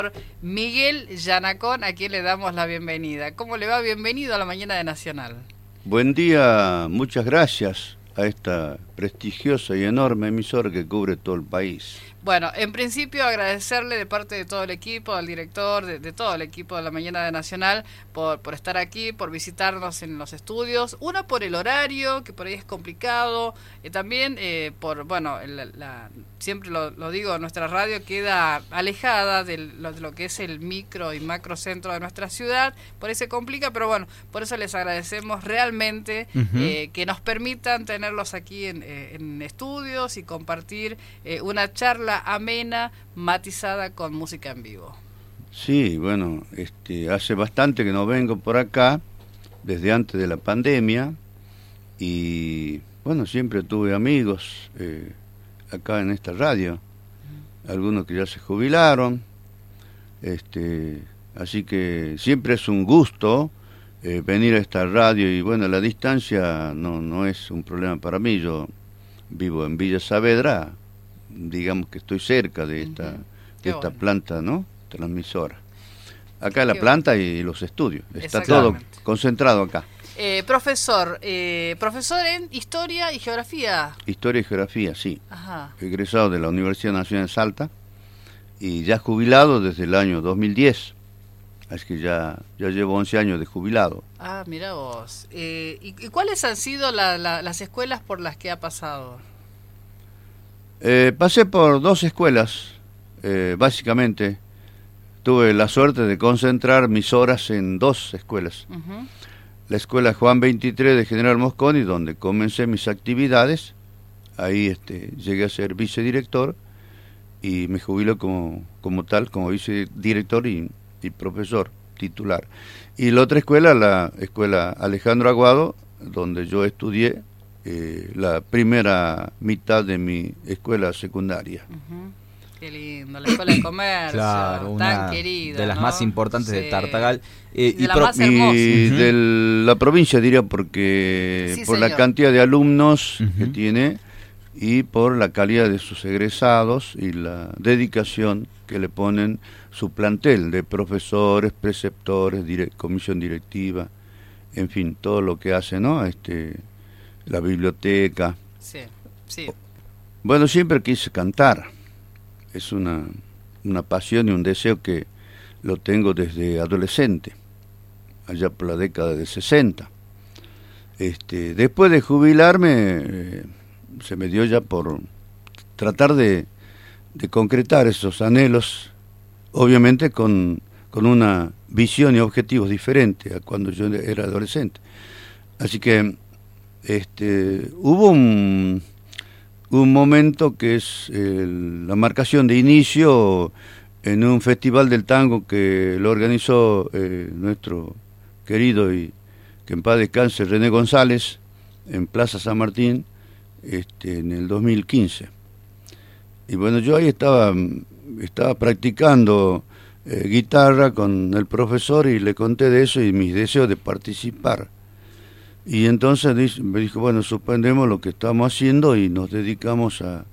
Miguel Yanacón, a quien le damos la bienvenida. ¿Cómo le va? Bienvenido a la mañana de Nacional. Buen día, muchas gracias a esta prestigiosa y enorme emisora que cubre todo el país. Bueno, en principio agradecerle de parte de todo el equipo, al director, de todo el equipo de la Mañana de Nacional, por estar aquí, por visitarnos en los estudios. Una, por el horario, que por ahí es complicado. También por, bueno, siempre lo digo, nuestra radio queda alejada de lo que es el micro y macro centro de nuestra ciudad. Por ahí se complica, pero bueno, por eso les agradecemos realmente que nos permitan tenerlos aquí en estudios y compartir una charla amena, matizada con música en vivo. Sí, bueno, hace bastante que no vengo por acá, desde antes de la pandemia, y bueno, siempre tuve amigos acá en esta radio, algunos que ya se jubilaron, así que siempre es un gusto venir a esta radio, y bueno, la distancia no es un problema para mí. Yo vivo en Villa Saavedra, digamos que estoy cerca de esta planta, ¿no?, transmisora. Acá la planta y los estudios, está todo concentrado acá. Profesor en Historia y Geografía. Historia y Geografía, sí. Ajá. Egresado de la Universidad Nacional de Salta y ya jubilado desde el año 2010. Así que ya llevo 11 años de jubilado. Ah, mira vos. ¿Y cuáles han sido las escuelas por las que ha pasado? Pasé por dos escuelas, básicamente. Tuve la suerte de concentrar mis horas en dos escuelas. La escuela Juan 23 de General Mosconi, donde comencé mis actividades. Ahí llegué a ser vicedirector y me jubilé como tal, como vicedirector y profesor titular. Y la otra escuela, la escuela Alejandro Aguado, donde yo estudié la primera mitad de mi escuela secundaria. Qué lindo, la escuela de comercio, claro, tan querida, de las ¿no? más importantes de Tartagal. De la más hermosa. Y de la provincia, diría, porque Sí, por señor. la cantidad de alumnos que tiene y por la calidad de sus egresados y la dedicación que le ponen su plantel de profesores, preceptores, comisión directiva, en fin, todo lo que hace, ¿no? La biblioteca. Sí. Bueno, siempre quise cantar. Es una pasión y un deseo que lo tengo desde adolescente, allá por la década de 60. Después de jubilarme, se me dio ya por tratar de concretar esos anhelos, obviamente con una visión y objetivos diferentes a cuando yo era adolescente. Así que hubo un momento que es la marcación de inicio en un festival del tango que lo organizó nuestro querido y que en paz descanse René González en Plaza San Martín en el 2015. Y bueno, yo ahí estaba practicando guitarra con el profesor y le conté de eso y mis deseos de participar. Y entonces me dijo, bueno, suspendemos lo que estamos haciendo y nos dedicamos a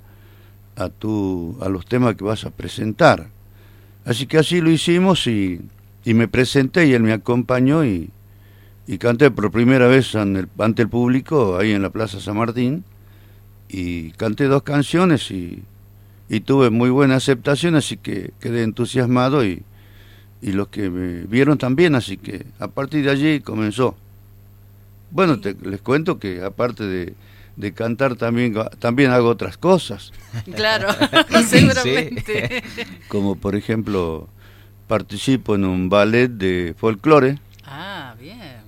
los temas que vas a presentar. Así que así lo hicimos y me presenté y él me acompañó y canté por primera vez ante el público ahí en la Plaza San Martín y canté 2 canciones y tuve muy buena aceptación, así que quedé entusiasmado y los que me vieron también, así que a partir de allí comenzó. Bueno, les cuento que aparte de cantar también hago otras cosas. Claro, seguramente. Sí. Como por ejemplo, participo en un ballet de folclore. Ah, bien.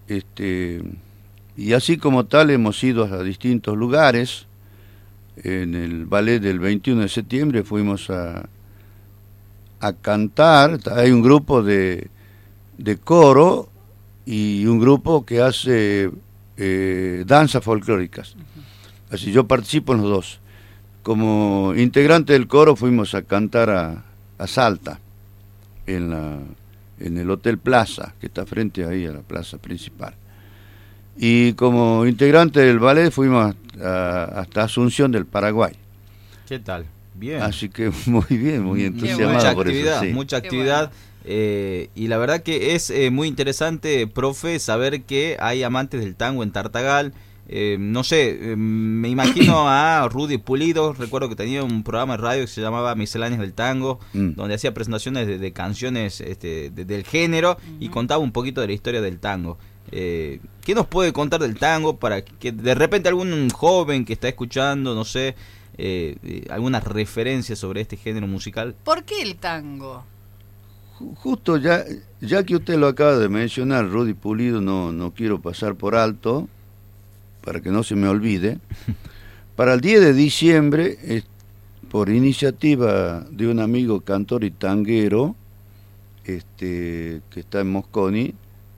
Y así como tal hemos ido a distintos lugares. En el ballet del 21 de septiembre fuimos a cantar. Hay un grupo de coro y un grupo que hace danzas folclóricas. Así yo participo en los dos. Como integrante del coro fuimos a cantar a Salta, en el Hotel Plaza, que está frente ahí a la plaza principal. Y como integrante del ballet fuimos hasta Asunción del Paraguay. ¿Qué tal? Bien. Así que muy bien, muy entusiasmado mucha por actividad, eso. Sí. mucha actividad. Y la verdad que es muy interesante, profe, saber que hay amantes del tango en Tartagal. No sé, me imagino a Rudy Pulido. Recuerdo que tenía un programa de radio que se llamaba Misceláneas del Tango, donde hacía presentaciones de canciones del género y contaba un poquito de la historia del tango. ¿Qué nos puede contar del tango para que de repente algún joven que está escuchando, no sé, algunas referencias sobre este género musical? ¿Por qué el tango? Justo ya que usted lo acaba de mencionar, Rudy Pulido, no quiero pasar por alto, para que no se me olvide. Para el 10 de diciembre, por iniciativa de un amigo cantor y tanguero, que está en Mosconi,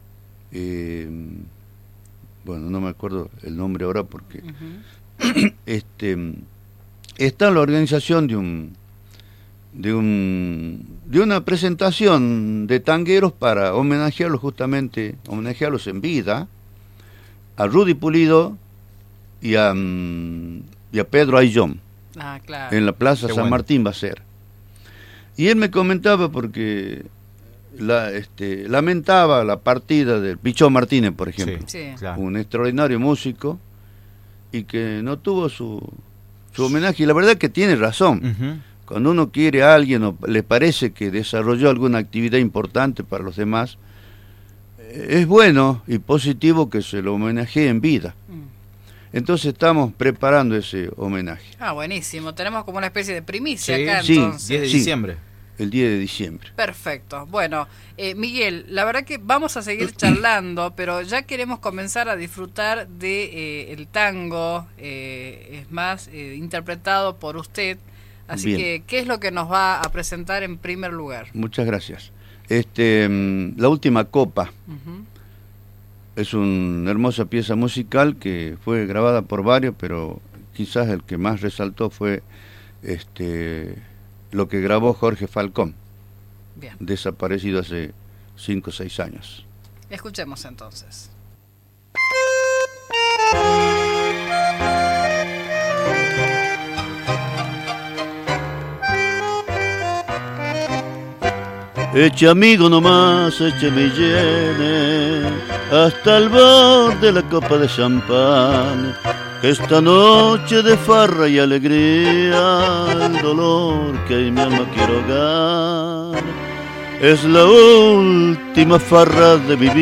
bueno, no me acuerdo el nombre ahora porque está en la organización de una presentación de tangueros para homenajearlos en vida, a Rudy Pulido y a Pedro Ayllón, claro. en la Plaza Qué San bueno. Martín va a ser. Y él me comentaba porque lamentaba la partida del Pichón Martínez, por ejemplo, Sí. Claro. un extraordinario músico, y que no tuvo su homenaje, y la verdad que tiene razón. Ujú. Cuando uno quiere a alguien o le parece que desarrolló alguna actividad importante para los demás, es bueno y positivo que se lo homenajee en vida. Entonces estamos preparando ese homenaje. Buenísimo. Tenemos como una especie de primicia Sí, acá, sí, entonces. 10 de Sí. diciembre. El 10 de diciembre. Perfecto. Bueno, Miguel, la verdad que vamos a seguir charlando, pero ya queremos comenzar a disfrutar de el tango, es más, interpretado por usted. Así Bien. que, ¿qué es lo que nos va a presentar en primer lugar? Muchas gracias. La última copa Ujú. es una hermosa pieza musical que fue grabada por varios, pero quizás el que más resaltó fue lo que grabó Jorge Falcón, Bien, desaparecido hace 5 o 6 años. escuchemos entonces. Eche amigo nomás, eche me llene hasta el borde de la copa de champán, que esta noche de farra y alegría el dolor que en mi alma quiero ahogar es la última farra de mi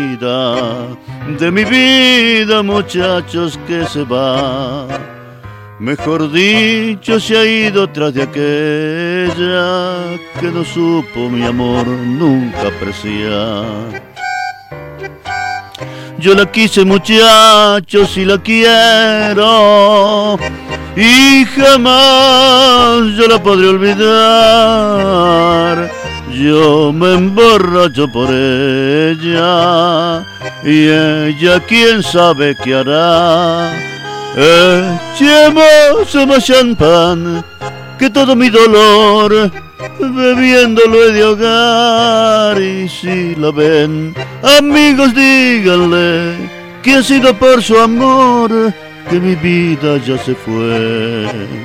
vida muchachos, que se va. Mejor dicho, se ha ido tras de aquella que no supo mi amor nunca apreciar. Yo la quise muchachos y la quiero, y jamás yo la podré olvidar. Yo me emborracho por ella, y ella quién sabe qué hará. Echemos más champán, que todo mi dolor bebiéndolo he de ahogar. Y si la ven, amigos, díganle que ha sido por su amor que mi vida ya se fue.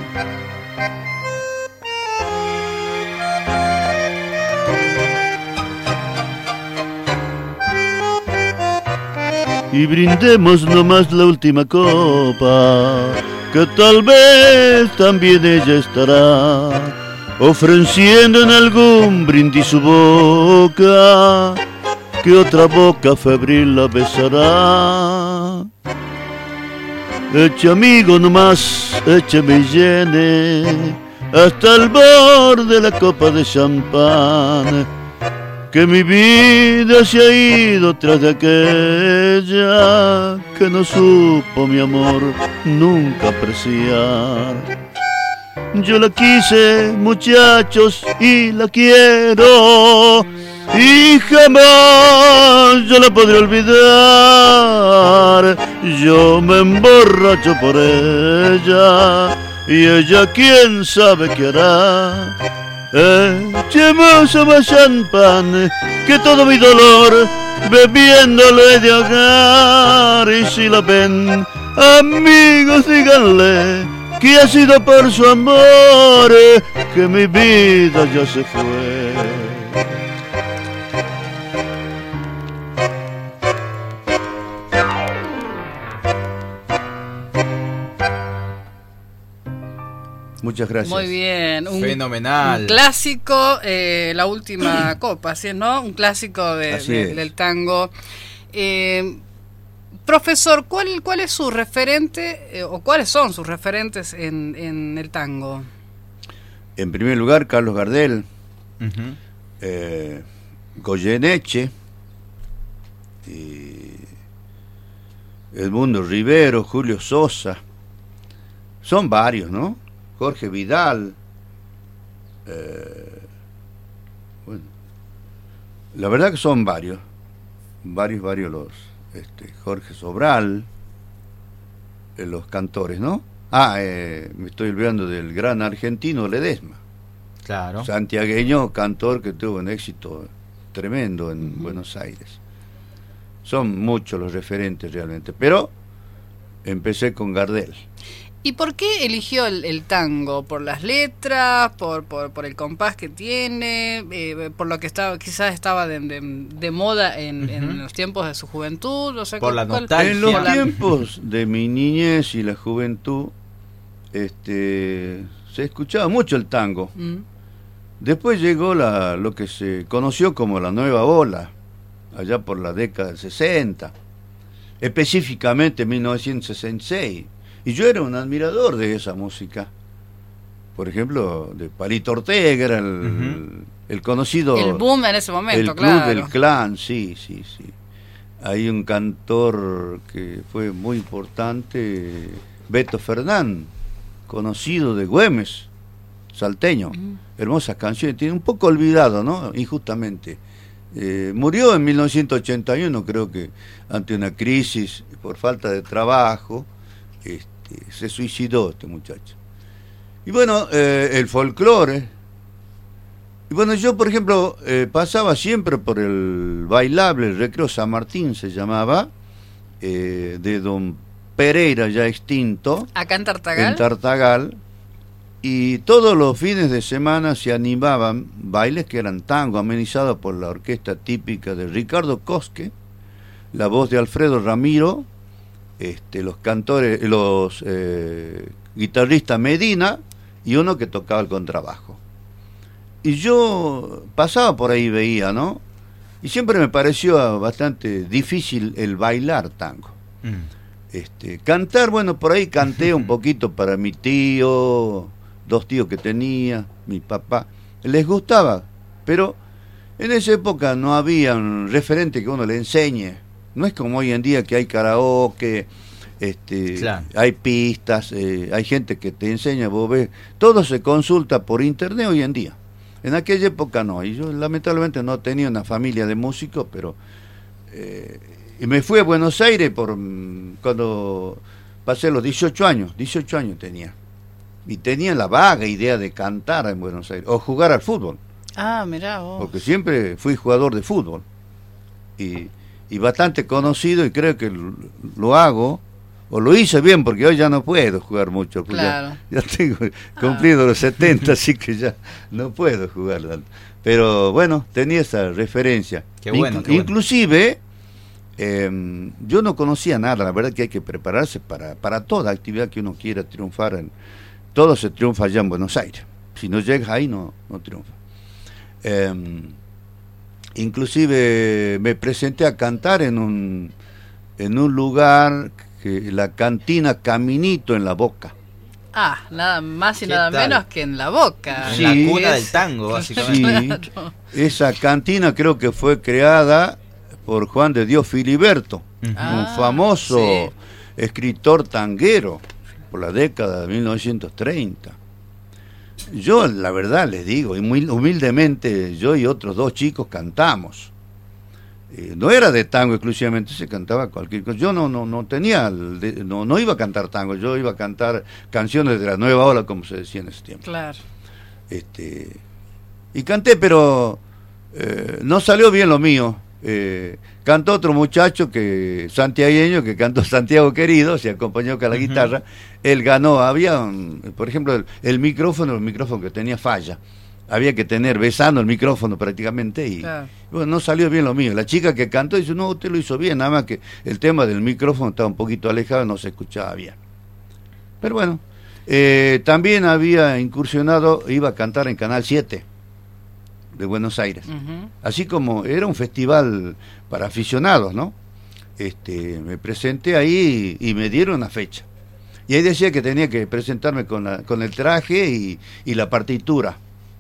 Y brindemos nomás la última copa, que tal vez también ella estará ofreciendo en algún brindis su boca, que otra boca febril la besará. Eche amigo nomás, eche me llene hasta el borde de la copa de champán, que mi vida se ha ido tras de aquella que no supo mi amor nunca apreciar. Yo la quise muchachos y la quiero, y jamás yo la podré olvidar. Yo me emborracho por ella, y ella quién sabe qué hará. Echemos más champán, que todo mi dolor bebiéndolo he de ahogar. Y si la ven, amigos, díganle que ha sido por su amor que mi vida ya se fue. Muchas gracias. Muy bien. Fenomenal. Un clásico, la última copa, ¿sí, no? Un clásico del tango. Profesor, ¿cuál es su referente o cuáles son sus referentes en el tango? En primer lugar, Carlos Gardel, Goyeneche, Edmundo Rivero, Julio Sosa. Son varios, ¿no? Jorge Vidal. Bueno, la verdad que son varios los Jorge Sobral, los cantores, ¿no? Me estoy olvidando del gran argentino Ledesma. Claro. Santiagueño, cantor que tuvo un éxito tremendo en Buenos Aires. Son muchos los referentes realmente, pero empecé con Gardel. ¿Y por qué eligió el tango? ¿Por las letras? ¿Por el compás que tiene? ¿Por lo que quizás estaba de moda en los tiempos de su juventud? O sea, por la nostalgia. En los tiempos de mi niñez y la juventud, se escuchaba mucho el tango. Después llegó lo que se conoció como la nueva ola, allá por la década del 60, específicamente 1966. Y yo era un admirador de esa música. Por ejemplo, de Palito Ortega, era el conocido... El boom en ese momento, el claro. Club del Clan, sí. Hay un cantor que fue muy importante, Beto Fernán, conocido de Güemes, salteño. Hermosas canciones, tiene un poco olvidado, ¿no? Injustamente. Murió en 1981, creo que ante una crisis por falta de trabajo. Se suicidó este muchacho. Y bueno, el folclore. Y bueno, yo por ejemplo pasaba siempre por el bailable, el Recreo San Martín se llamaba, de don Pereira, ya extinto. ¿Acá en Tartagal? En Tartagal. Y todos los fines de semana se animaban bailes que eran tango, amenizados por la orquesta típica de Ricardo Cosque, la voz de Alfredo Ramiro, los cantores, los guitarristas Medina y uno que tocaba el contrabajo. Y yo pasaba por ahí, veía, ¿no? Y siempre me pareció bastante difícil el bailar tango. Cantar, bueno, por ahí canté un poquito para mi tío, 2 tíos que tenía, mi papá. Les gustaba, pero en esa época no había un referente que uno le enseñe. No es como hoy en día que hay karaoke, claro, hay pistas, hay gente que te enseña, vos ves, todo se consulta por internet hoy en día. En aquella época no, y yo lamentablemente no tenía una familia de músicos, pero y me fui a Buenos Aires cuando pasé los 18 años tenía, y tenía la vaga idea de cantar en Buenos Aires, o jugar al fútbol. Mirá vos. Porque siempre fui jugador de fútbol, y bastante conocido, y creo que lo hago, o lo hice bien, porque hoy ya no puedo jugar mucho, porque claro, ya tengo cumplido los 70, así que ya no puedo jugar tanto. Pero bueno, tenía esa referencia. Qué bueno, inclusive, yo no conocía nada, la verdad que hay que prepararse para toda actividad que uno quiera triunfar. Todo se triunfa allá en Buenos Aires. Si no llegas ahí, no triunfa. Inclusive me presenté a cantar en un lugar, que la cantina Caminito en La Boca. Nada más y nada menos que en La Boca. Sí, la cuna del tango, básicamente. Sí, esa cantina creo que fue creada por Juan de Dios Filiberto, un famoso escritor tanguero por la década de 1930. Yo, la verdad, les digo, y muy humildemente, yo y otros 2 chicos cantamos. No era de tango exclusivamente, se cantaba cualquier cosa. Yo no tenía, no iba a cantar tango, yo iba a cantar canciones de la nueva ola, como se decía en ese tiempo. Claro. Y canté, pero no salió bien lo mío. Cantó otro muchacho santiagueño que cantó Santiago Querido, se acompañó con la guitarra. Él ganó, por ejemplo, el micrófono que tenía falla. Había que tener besando el micrófono prácticamente y Claro. bueno, no salió bien lo mío. La chica que cantó dice, no, usted lo hizo bien, nada más que el tema del micrófono estaba un poquito alejado, no se escuchaba bien. Pero bueno, también había incursionado, iba a cantar en Canal 7 de Buenos Aires. Ujú. Así como era un festival para aficionados, ¿no? Me presenté ahí y me dieron una fecha. Y ahí decía que tenía que presentarme con el traje y la partitura.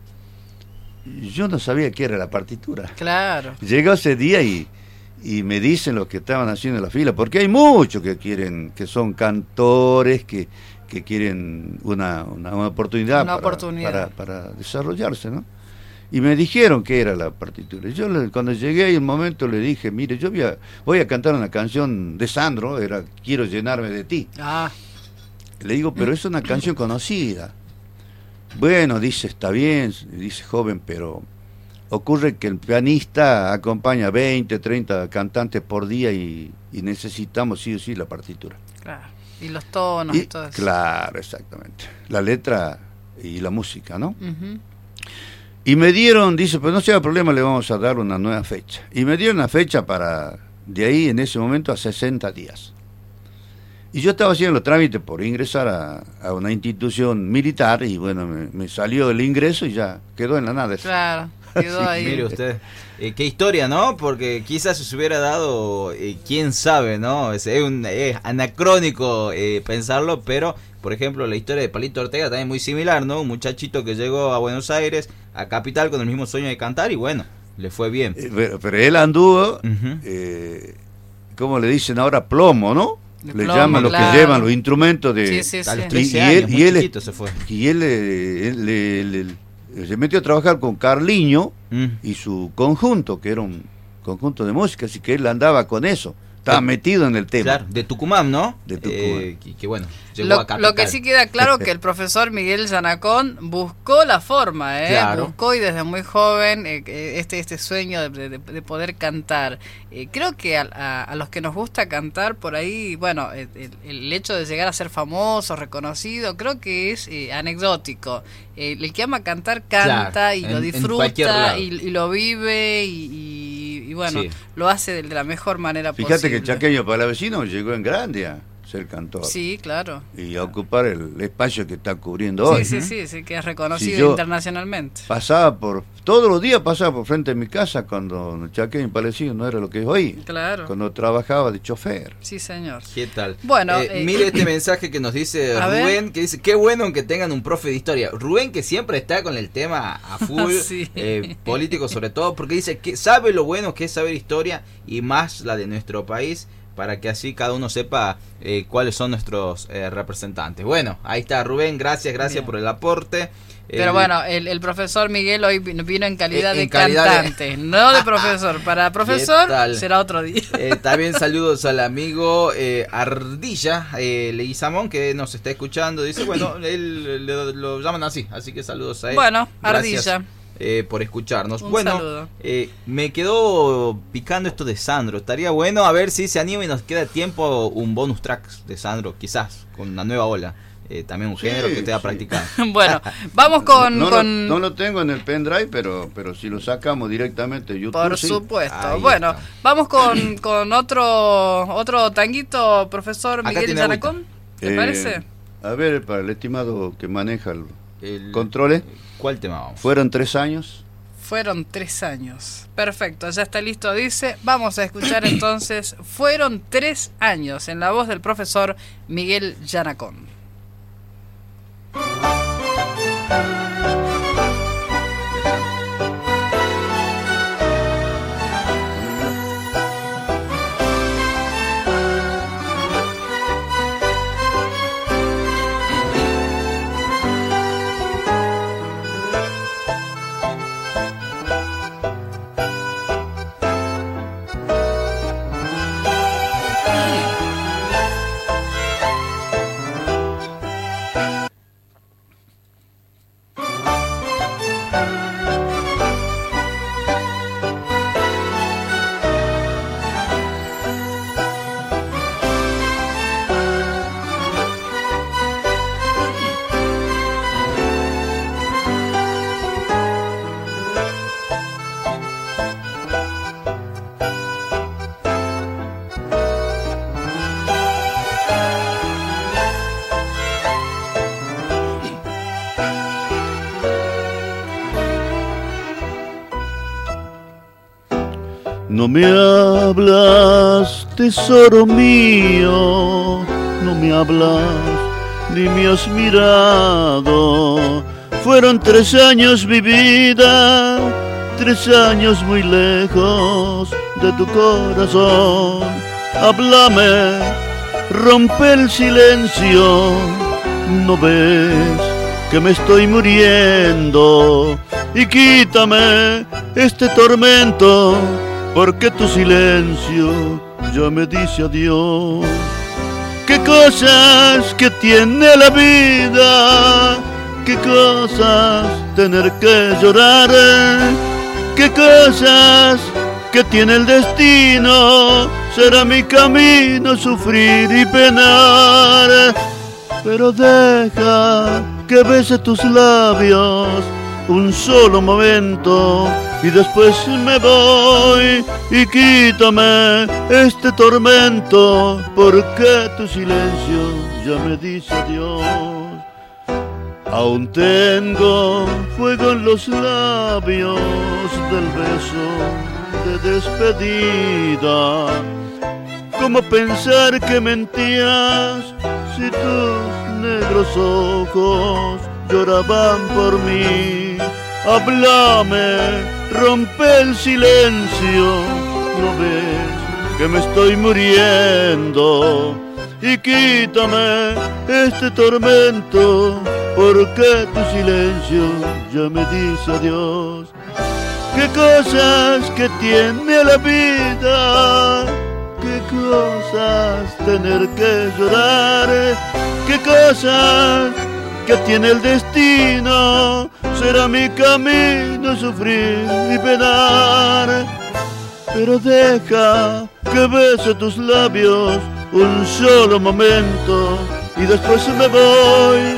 Yo no sabía qué era la partitura. Claro. Llegó ese día y me dicen los que estaban haciendo la fila, porque hay muchos que son cantores, que quieren una oportunidad, para desarrollarse, ¿no? Y me dijeron que era la partitura. Yo cuando llegué ahí un momento le dije, mire, yo voy a cantar una canción de Sandro, era Quiero llenarme de ti. Ah, Le digo, pero es una canción conocida. Bueno, dice, está bien, dice joven, pero ocurre que el pianista acompaña 20, 30 cantantes por día y necesitamos sí o sí la partitura. claro. Y los tonos y todo eso. Claro, exactamente. La letra y la música, ¿no? Ujú. Y me dieron, dice, pues no sea problema, le vamos a dar una nueva fecha. Y me dieron una fecha para, de ahí en ese momento, a 60 días. Y yo estaba haciendo los trámites por ingresar a una institución militar y bueno, me salió el ingreso y ya quedó en la nada. Claro, quedó Sí, ahí. Mire usted, qué historia, ¿no? Porque quizás se hubiera dado, quién sabe, ¿no? Es anacrónico pensarlo, pero, por ejemplo, la historia de Palito Ortega también es muy similar, ¿no? Un muchachito que llegó a Buenos Aires, a Capital, con el mismo sueño de cantar y bueno, le fue bien. Pero él anduvo, Ujú. ¿cómo le dicen ahora? Plomo, ¿no? De Le plomo, llaman los claro. que llevan los instrumentos de... Sí, sí, A los sí. 13 Y años, él- muy y él- chiquito se fue. Y él se metió a trabajar con Carliño Mm. y su conjunto, que era un conjunto de música, así que él andaba con eso, estaba metido en el tema. Claro, de Tucumán, ¿no? De Tucumán. Que bueno, llegó a Capital. Lo que sí queda claro que el profesor Miguel Yanacón buscó la forma, Claro. buscó y desde muy joven este sueño de poder cantar. Creo que a los que nos gusta cantar por ahí, bueno, el hecho de llegar a ser famoso, reconocido, creo que es anecdótico. El que ama cantar canta Claro, y lo en cualquier disfruta lado. y lo vive y bueno, Sí. lo hace de la mejor manera Fíjate posible. que el Chaqueño Palavecino llegó en grande a ser cantor Sí, claro. y a ocupar el espacio que está cubriendo hoy. Sí, que es reconocido Si yo internacionalmente. Todos los días pasaba por frente de mi casa cuando el Chaqueño Palavecino no era lo que es hoy, Claro. cuando trabajaba de chofer. Sí, señor. ¿Qué tal? Bueno, mire este mensaje que nos dice a Rubén, que dice, qué bueno que tengan un profe de historia. Rubén que siempre está con el tema a full, Sí. político sobre todo, porque dice que sabe lo bueno que es saber historia y más la de nuestro país, para que así cada uno sepa cuáles son nuestros representantes. Bueno, ahí está Rubén, gracias Bien. por el aporte. Pero bueno, el profesor Miguel hoy vino en calidad En de calidad de- cantante, no de profesor. Para profesor tal? será otro día. También saludos al amigo Ardilla Leguizamón, que nos está escuchando. Dice, bueno, él lo llaman así que saludos a él. Bueno, Gracias, Ardilla. por escucharnos. Un bueno, saludo. me quedó picando esto de Sandro. Estaría bueno a ver si se anima y nos queda tiempo un bonus track de Sandro, quizás, con una nueva ola. También un Sí, género que esté sí. practicando. Bueno, vamos con... No lo tengo en el pendrive, pero si lo sacamos directamente de YouTube. Por sí. supuesto. Ahí Bueno, está. vamos con otro tanguito, profesor Acá Miguel tiene Yanacón. ¿Te Eh, parece? A ver, para el estimado que maneja el El- controles, ¿Cuál tema vamos? fueron 3 años. Fueron 3 años. Perfecto, ya está listo, dice. Vamos a escuchar entonces Fueron 3 años en la voz del profesor Miguel Yanacón. No me hablas, tesoro mío, no me hablas, ni me has mirado. Fueron 3 años mi vida, 3 años muy lejos de tu corazón. Háblame, rompe el silencio, ¿no ves que me estoy muriendo? Y quítame este tormento, porque tu silencio ya me dice adiós. Qué cosas que tiene la vida, qué cosas tener que llorar, qué cosas que tiene el destino. Será mi camino sufrir y penar, pero deja que bese tus labios un solo momento y después me voy. Y quítame este tormento, porque tu silencio ya me dice adiós. Aún tengo fuego en los labios del beso de despedida. ¿Cómo pensar que mentías si tus negros ojos lloraban por mí? Háblame, rompe el silencio, ¿no ves que me estoy muriendo? Y quítame este tormento, porque tu silencio ya me dice adiós. Qué cosas que tiene la vida, qué cosas tener que llorar, qué cosas que tiene el destino. Será mi camino sufrir y penar, pero deja que bese tus labios un solo momento y después me voy.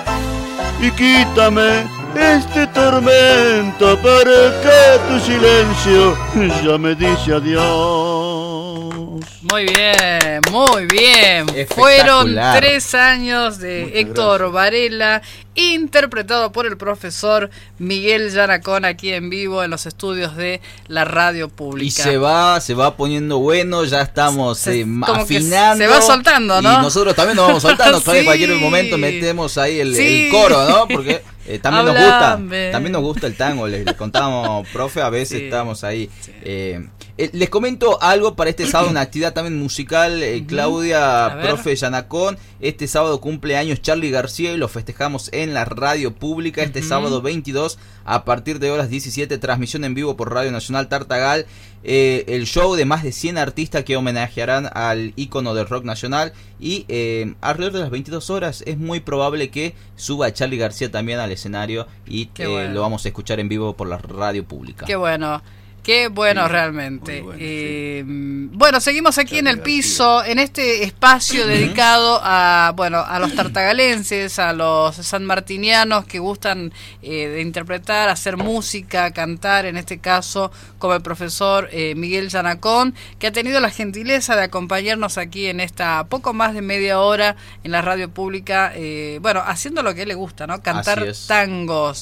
Y quítame este tormento, para que tu silencio ya me dice adiós. Muy bien, muy bien. Fueron 3 años de Muchas Héctor gracias. Varela, interpretado por el profesor Miguel Yanacón, aquí en vivo en los estudios de la radio pública. Y se va poniendo bueno, ya estamos como que afinando. se va soltando, ¿no? Y nosotros también nos vamos soltando, Sí. en cualquier momento metemos ahí el Sí. coro, ¿no? Porque también Hablame. nos gusta el tango, les contábamos, profe, a veces Sí. estamos ahí. Sí. Les comento algo para este sábado, una actividad también musical, Claudia, A ver. profe Yanacón. Este sábado cumple años Charly García y lo festejamos en la radio pública este sábado 22 a partir de horas 17, transmisión en vivo por Radio Nacional Tartagal. El show de más de 100 artistas que homenajearán al ícono del rock nacional y alrededor de las 22 horas es muy probable que suba Charly García también al escenario y bueno. lo vamos a escuchar en vivo por la radio pública. Qué bueno. Qué bueno, Sí, realmente. muy bueno, Bueno, seguimos aquí en el piso, en este espacio dedicado a, bueno, a los tartagalenses, a los sanmartinianos que gustan de interpretar, hacer música, cantar, en este caso, como el profesor Miguel Yanacón, que ha tenido la gentileza de acompañarnos aquí en esta poco más de media hora en la radio pública, bueno, haciendo lo que a él le gusta, ¿no? Cantar Así es. tangos.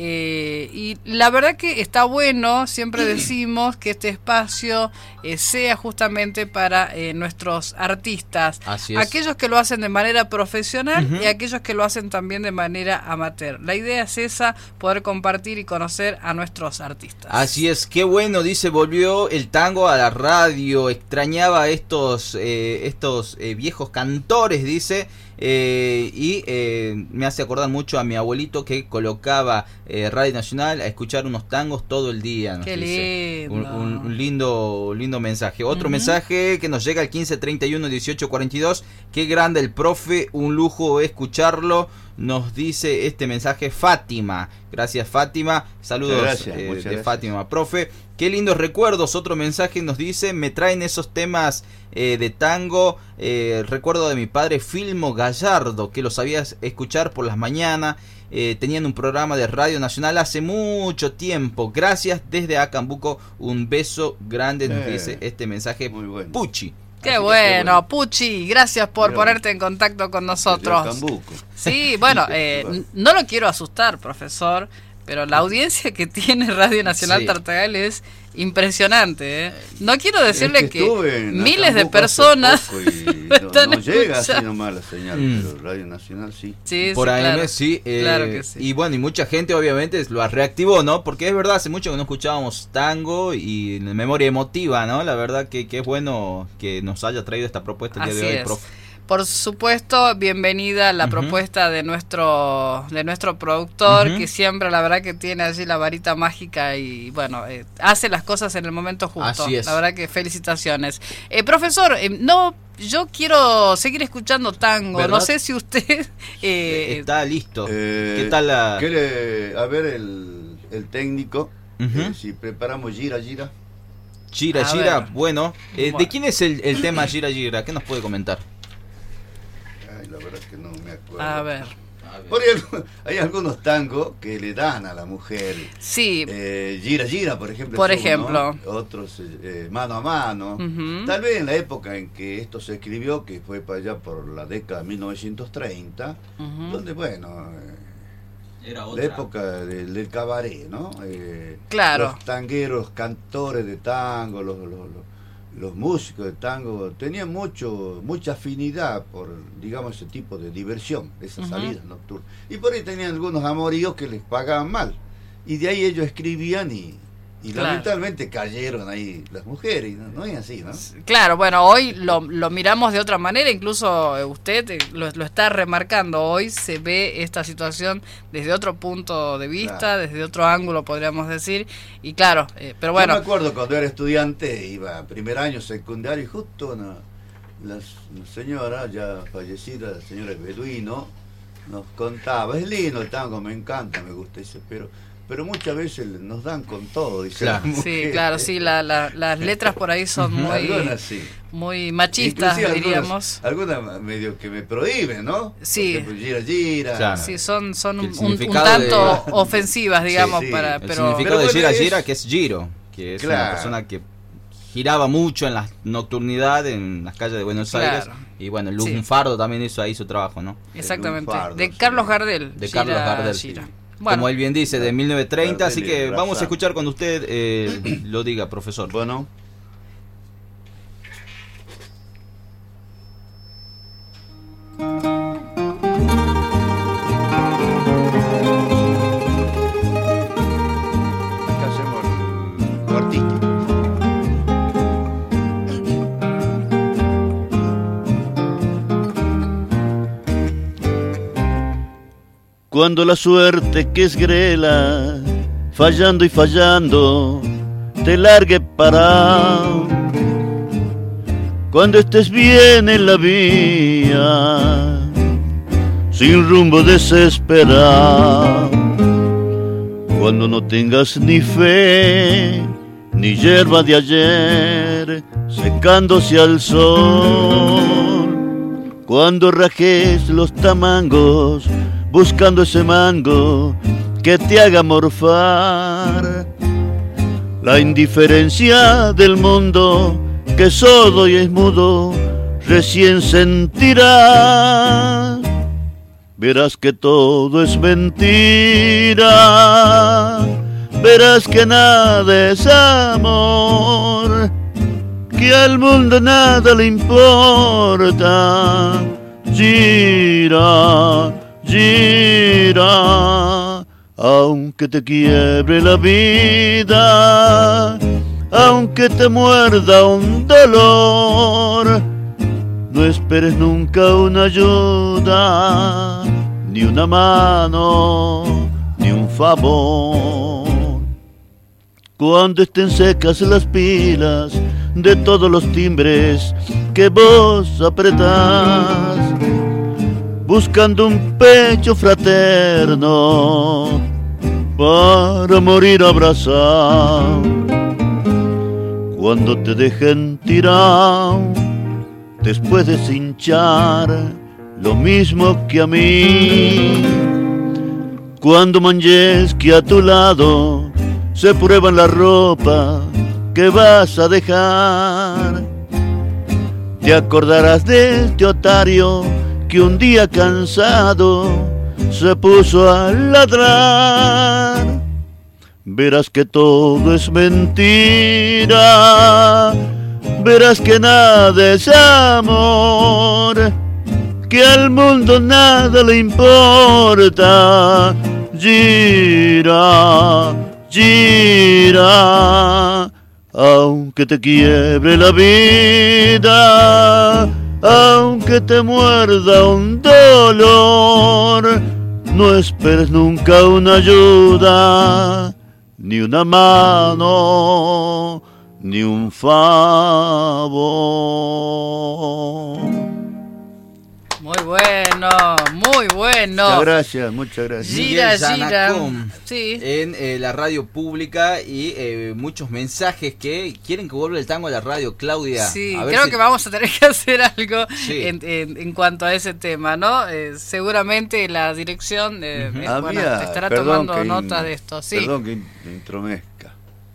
Y la verdad que está bueno, siempre decimos que este espacio sea justamente para nuestros artistas, Así es. aquellos que lo hacen de manera profesional y aquellos que lo hacen también de manera amateur. La idea es esa, poder compartir y conocer a nuestros artistas. Así es, qué bueno, dice, volvió el tango a la radio, extrañaba a estos viejos cantores, dice, y me hace acordar mucho a mi abuelito que colocaba Radio Nacional a escuchar unos tangos todo el día. Nos Qué dice. lindo. Un lindo mensaje. Otro mensaje que nos llega al 1531-1842, qué grande el profe, un lujo escucharlo. Nos dice este mensaje Fátima. Gracias, Fátima. Saludos Muchas gracias. Fátima, profe. Qué lindos recuerdos. Otro mensaje nos dice, me traen esos temas de tango. Recuerdo de mi padre Filmo Gallardo, que lo sabía escuchar por las mañanas. Tenían un programa de Radio Nacional hace mucho tiempo. Gracias desde Acambuco. Un beso grande, nos dice este mensaje. Muy bueno. Puchi. Qué Así que bueno, Puchi, gracias por Mira, ponerte en contacto con nosotros. Desde Acambuco. Sí, bueno, no lo quiero asustar, profesor, pero la audiencia que tiene Radio Nacional Tartagal es impresionante, ¿eh? No quiero decirle que miles de personas no llega así nomás la señal, pero Radio Nacional sí. Sí, por AM claro. Sí, claro que sí. Y bueno, y mucha gente obviamente lo reactivó, ¿no? Porque es verdad, hace mucho que no escuchábamos tango y memoria emotiva, ¿no? La verdad que es bueno que nos haya traído esta propuesta el día de hoy, profe. Por supuesto, bienvenida a la propuesta de nuestro productor, que siempre la verdad que tiene allí la varita mágica y bueno, hace las cosas en el momento justo. Así es. La verdad que felicitaciones. Profesor, no, yo quiero seguir escuchando tango. ¿Verdad? No sé si usted está listo. ¿Qué tal la? ¿Quiere a ver el técnico? Si preparamos Gira Gira. Gira, bueno. ¿De quién es el tema Gira Gira? ¿Qué nos puede comentar? La verdad es que no me acuerdo. A ver. Hay algunos tangos que le dan a la mujer. Sí. Gira Gira, por ejemplo. Por ejemplo. ¿No? Otros Mano a Mano. Tal vez en la época en que esto se escribió, que fue para allá por la década de 1930, donde, bueno, era otra. La época del cabaret, ¿no? Claro. Los tangueros, cantores de tango, los músicos de tango tenían mucha afinidad por, digamos, ese tipo de diversión, esas salidas nocturnas. Y por ahí tenían algunos amoríos que les pagaban mal. Y de ahí ellos escribían y lamentablemente cayeron ahí las mujeres, no es así, ¿no? Claro, bueno, hoy lo miramos de otra manera, incluso usted lo está remarcando, hoy se ve esta situación desde otro punto de vista, desde otro ángulo podríamos decir, y claro, pero bueno. Yo me acuerdo cuando era estudiante, iba a primer año secundario y justo la señora ya fallecida, la señora Beduino, nos contaba, es lindo el tango, me encanta, me gusta, dice, pero muchas veces nos dan con todo, dice la mujer. Sí, claro, sí, las letras por ahí son muy machistas, diríamos. Algunas medio que me prohíben, ¿no? Sí. Por ejemplo, Gira Gira. Claro. Sí, son un tanto ofensivas, digamos, para... El significado de Gira Gira, que es giro, que es una persona que giraba mucho en la nocturnidad en las calles de Buenos Aires. Y bueno, Lunfardo también hizo ahí su trabajo, ¿no? Exactamente. De Carlos Gardel. Carlos Gardel. Gira. Bueno, como él bien dice, de 1930, así que vamos a escuchar cuando usted lo diga, profesor. Bueno. Acá hacemos lo artístico. Cuando la suerte que es grela, fallando y fallando, te largue parado. Cuando estés bien en la vía, sin rumbo desesperado. Cuando no tengas ni fe, ni hierba de ayer, secándose al sol. Cuando rajes los tamangos, buscando ese mango que te haga morfar. La indiferencia del mundo, que es sordo y es mudo, recién sentirás. Verás que todo es mentira, verás que nada es amor, que al mundo nada le importa. Gira, gira, aunque te quiebre la vida, aunque te muerda un dolor, no esperes nunca una ayuda, ni una mano, ni un favor. Cuando estén secas las pilas de todos los timbres que vos apretás, buscando un pecho fraterno para morir abrazado. Cuando te dejen tirado, después de hinchar lo mismo que a mí. Cuando manches que a tu lado se prueban la ropa que vas a dejar, te acordarás de este otario que un día cansado se puso a ladrar. verás que todo es mentira, verás que nada es amor, que al mundo nada le importa. Gira, gira, aunque te quiebre la vida, aunque te muerda un dolor, no esperes nunca una ayuda, ni una mano, ni un favor. Muy bueno, muy bueno. Muchas gracias. Gira, Miguel gira. Yanacón, Sí. en la radio pública y muchos mensajes que quieren que vuelva el tango a la radio, Claudia. Sí, a ver creo si- que vamos a tener que hacer algo Sí. en cuanto a ese tema, ¿no? Seguramente la dirección Había, estará perdón tomando que nota de esto. Sí. Perdón que intromezca.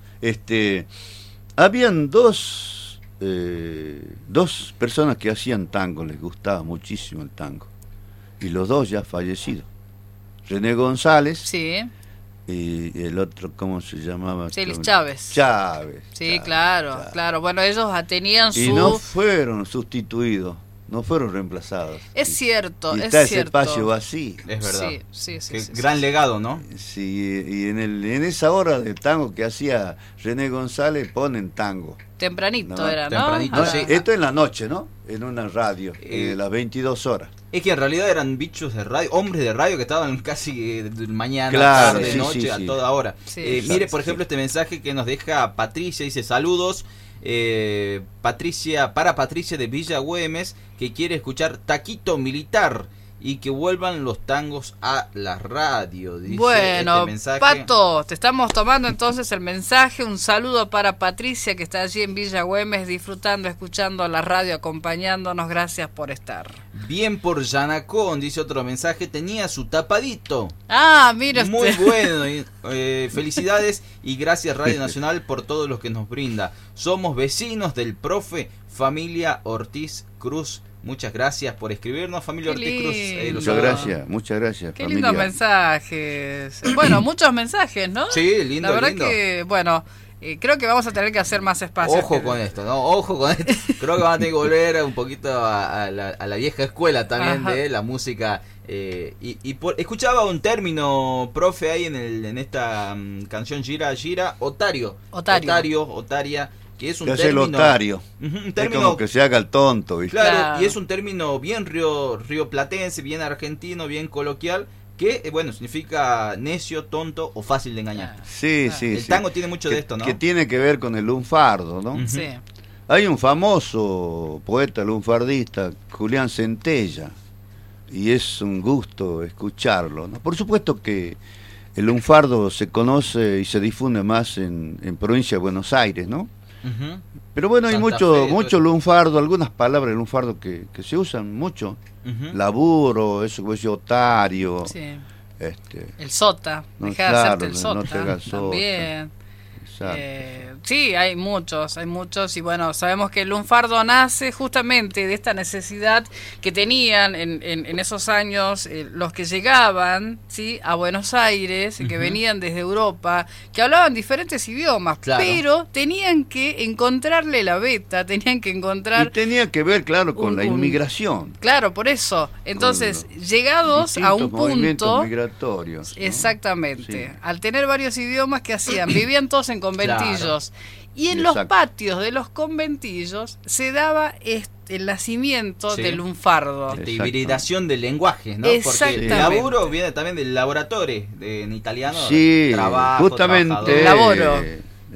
Habían dos personas que hacían tango, les gustaba muchísimo el tango. Y los dos ya fallecidos. René González Sí, y el otro, ¿cómo se llamaba? Félix Chávez. Chávez. Sí, claro. Bueno, ellos tenían su... Y no fueron sustituidos, no fueron reemplazados. Es cierto, y es está ese cierto. espacio vacío. Es verdad. Sí. Qué sí, gran sí. legado, ¿no? Sí, y en esa hora de tango que hacía René González ponen tango. Tempranito No, era, ¿no? tempranito, No, sí. esto en la noche, ¿no? En una radio, las 22 horas. Es que en realidad eran bichos de radio, hombres de radio que estaban casi de mañana, Claro, tarde, sí, noche, sí, a sí. toda hora. Sí, Mire, sí, por ejemplo, este mensaje que nos deja Patricia, dice saludos. Para Patricia de Villa Güemes, que quiere escuchar Taquito Militar y que vuelvan los tangos a la radio. Dice Bueno, este mensaje. Pato, te estamos tomando entonces el mensaje. Un saludo para Patricia, que está allí en Villa Güemes, disfrutando, escuchando la radio, acompañándonos. Gracias por estar. Bien por Yanacón, dice otro mensaje, tenía su tapadito. Ah, mira Muy usted. bueno, felicidades y gracias Radio Nacional por todo lo que nos brinda. Somos vecinos del profe Familia Ortiz Cruz. Muchas gracias por escribirnos, Familia Qué Ortiz Cruz. lindo. Muchas gracias. Qué familia. lindos mensajes. Bueno, muchos mensajes, ¿no? Sí, lindo, La verdad lindo. que, bueno, creo que vamos a tener que hacer más espacio. Ojo con esto, ¿no? Ojo con esto. Creo que van a tener que volver un poquito a la vieja escuela también. Ajá. De la música. Escuchaba un término, profe, ahí en esta canción Gira, Otario. Otaria, que es un Que hace el término. otario. Ujú, un Es término. como que se haga el tonto, ¿viste? Claro, y es un término bien rioplatense, bien argentino, bien coloquial, que, bueno, significa necio, tonto o fácil de engañar. Sí, sí, El sí. tango tiene mucho de esto, ¿no? Que tiene que ver con el lunfardo, ¿no? Ujú. Sí. Hay un famoso poeta lunfardista, Julián Centella, y es un gusto escucharlo, ¿no? Por supuesto que el lunfardo se conoce y se difunde más en provincia de Buenos Aires, ¿no? Ujú. Pero bueno, hay Santa mucho Fe, todo eso. lunfardo, algunas palabras de lunfardo que se usan mucho. Ujú. Laburo, eso que decía otario, Sí. este, El sota, No, deja de claro, hacerte el no sota. te hagas sota. También. exacto. Sí, hay muchos, y bueno, sabemos que el lunfardo nace justamente de esta necesidad que tenían en esos años los que llegaban, ¿sí?, a Buenos Aires, que Ujú. venían desde Europa, que hablaban diferentes idiomas, Claro. pero tenían que encontrarle la beta, tenían que Y encontrar... tenía que ver, claro, con la un- inmigración. Claro, por eso. Entonces, Con llegados a un distintos movimientos punto... migratorios, ¿no? Exactamente. Sí. Al tener varios idiomas, ¿qué hacían? Vivían todos en conventillos. Y en los Exacto. patios de los conventillos se daba el nacimiento Sí. del lunfardo. De Exacto. hibridación del lenguaje, ¿no? Porque el Exactamente. laburo viene también del laboratorio, en italiano. Sí, trabajo, justamente trabajador. Laboro.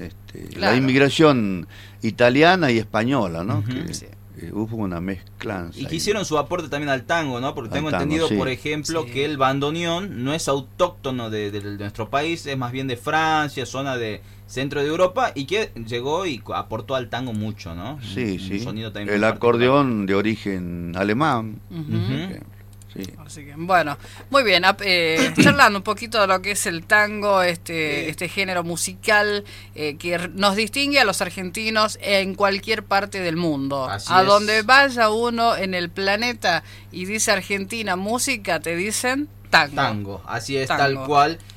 La Claro. inmigración italiana y española, ¿no? Ujú. Que, Sí. hubo una mezclanza. Y ahí. que hicieron su aporte también al tango, ¿no? Porque Al tengo tango, entendido, sí. por ejemplo, Sí. que el bandoneón no es autóctono de nuestro país, es más bien de Francia, zona de centro de Europa, y que llegó y aportó al tango mucho, ¿no? Sí, Un sí. sonido también El muy acordeón de origen alemán. Ujú. Ujú. Sí. Así que, bueno, muy bien, charlando un poquito de lo que es el tango, este género musical que nos distingue a los argentinos en cualquier parte del mundo. Así A es. donde vaya uno en el planeta y dice Argentina música, te dicen tango. Tango, así es, Tango. tal cual.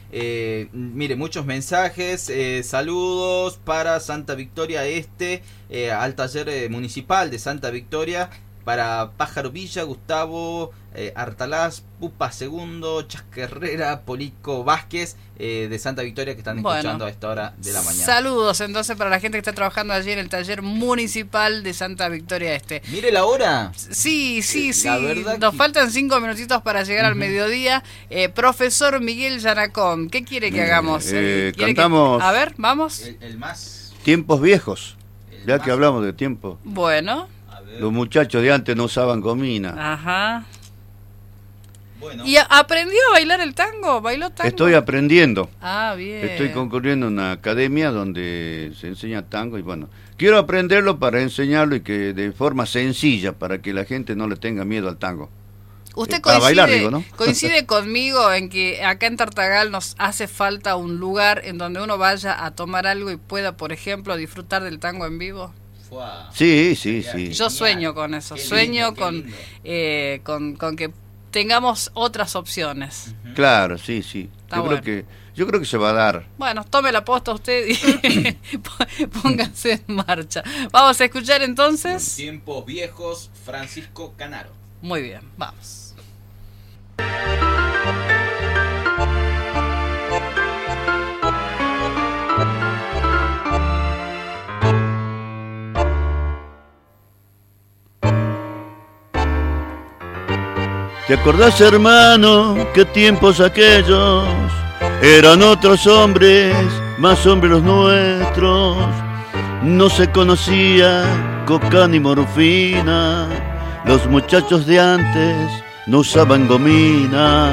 Mire, muchos mensajes, saludos para Santa Victoria Este, al taller municipal de Santa Victoria, para Pájaro Villa, Gustavo Artalaz, Pupa Segundo, Chasquerrera, Polico Vázquez, de Santa Victoria, que están escuchando a esta hora de la mañana. Saludos entonces para la gente que está trabajando allí en el taller municipal de Santa Victoria Este. Mire la hora. Sí. La verdad Nos que... faltan 5 minutitos para llegar al mediodía. Profesor Miguel Yanacón, ¿qué quiere que hagamos? Cantamos. A ver, vamos. El más. Tiempos viejos, ya más... que hablamos de tiempo. Bueno. Los muchachos de antes no usaban gomina. Ajá. Bueno. ¿Y aprendió a bailar el tango? ¿Bailó tango? Estoy aprendiendo. Ah, bien. Estoy concurriendo en una academia donde se enseña tango y bueno, quiero aprenderlo para enseñarlo y que de forma sencilla, para que la gente no le tenga miedo al tango. Usted para coincide, bailar, digo, ¿no? coincide conmigo en que acá en Tartagal nos hace falta un lugar en donde uno vaya a tomar algo y pueda, por ejemplo, disfrutar del tango en vivo. Sí. Yo sueño con eso, sueño con que tengamos otras opciones. Claro, sí. Yo creo que se va a dar. Bueno, tome la posta usted y póngase en marcha. Vamos a escuchar entonces. Tiempos viejos, Francisco Canaro. Muy bien, vamos. ¿Te acordás, hermano, qué tiempos aquellos? Eran otros hombres, más hombres los nuestros. No se conocía coca ni morfina. Los muchachos de antes no usaban gomina.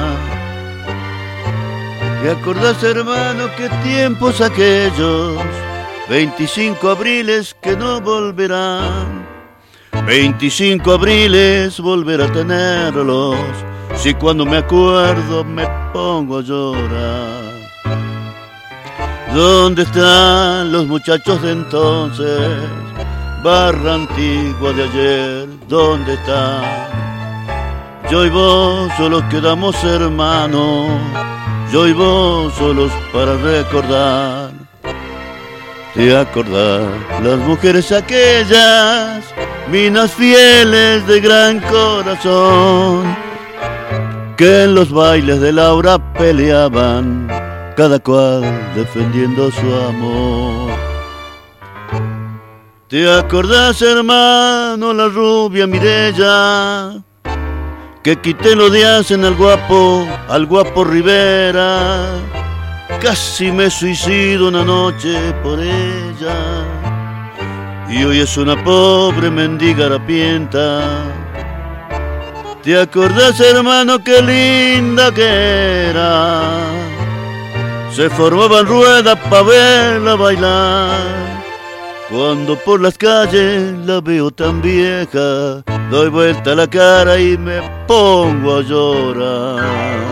¿Te acordás, hermano, qué tiempos aquellos? 25 abriles que no volverán. 25 abriles volver a tenerlos, si cuando me acuerdo me pongo a llorar. ¿Dónde están los muchachos de entonces? Barra antigua de ayer, ¿dónde están? Yo y vos solos quedamos hermanos, yo y vos solos para recordar. ¿Te acordás las mujeres aquellas? Minas fieles de gran corazón, que en los bailes de Laura peleaban, cada cual defendiendo su amor. ¿Te acordás, hermano, la rubia Mirella, que quité lo de hacen al guapo Rivera? Casi me suicido una noche por ella, y hoy es una pobre mendiga harapienta. ¿Te acordás, hermano, qué linda que era? Se formaban ruedas pa' verla bailar. Cuando por las calles la veo tan vieja, doy vuelta la cara y me pongo a llorar.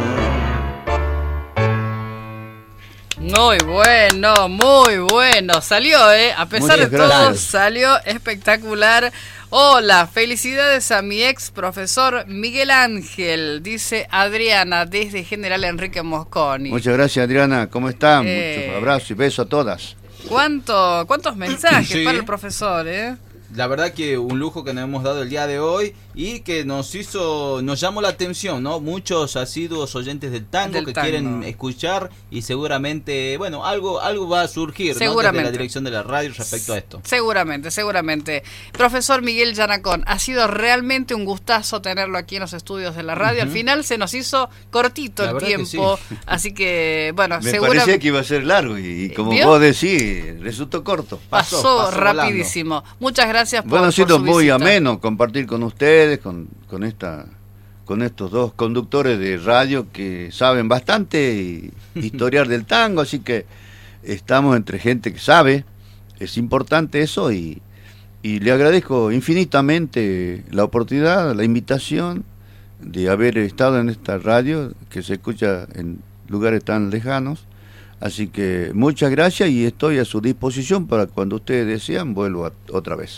Muy bueno. Salió, a pesar de todo, salió espectacular. Hola, felicidades a mi ex profesor Miguel Ángel, dice Adriana desde General Enrique Mosconi. Muchas gracias, Adriana. ¿Cómo están? Muchos abrazos y besos a todas. ¿Cuántos mensajes para el profesor, La verdad que un lujo que nos hemos dado el día de hoy y que nos llamó la atención, ¿no? Muchos asiduos oyentes del tango quieren escuchar y seguramente, bueno, algo va a surgir, ¿no? Desde la dirección de la radio respecto a esto. Seguramente. Profesor Miguel Yanacón, ha sido realmente un gustazo tenerlo aquí en los estudios de la radio. Al final se nos hizo cortito el tiempo, así que, bueno, me parecía que iba a ser largo y como vos decís, resultó corto. Pasó rapidísimo. Volando. Muchas gracias por Bueno, ha sido muy visita. ameno compartir con ustedes, con estos dos conductores de radio que saben bastante y historiar del tango, así que estamos entre gente que sabe, es importante eso y le agradezco infinitamente la oportunidad, la invitación de haber estado en esta radio que se escucha en lugares tan lejanos. Así que muchas gracias y estoy a su disposición para cuando ustedes desean vuelvo otra vez.